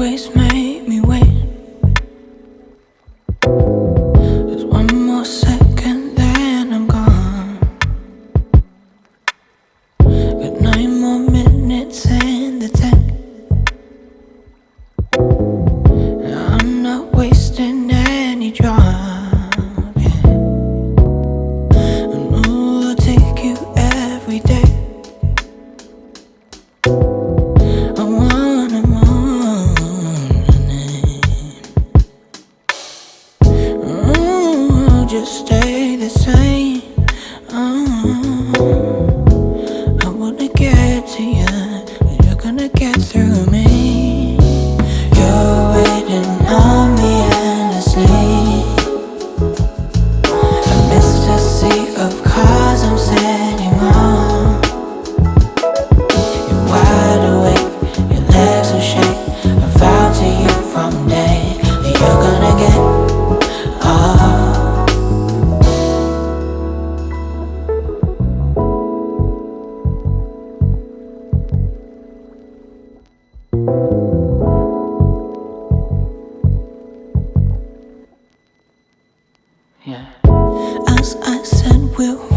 always make me wait. Just one more second, then I'm gone. Got 9 more minutes in the tank. I'm not wasting any drop. I'll take you every day. Just stay the same. I wanna get to you, but you're gonna get through me. You're waiting on me endlessly. I missed a sea of cars I'm sitting on. You're wide awake, your legs are shake. I vow to you from day that you're gonna get all. Yeah. As I said, we'll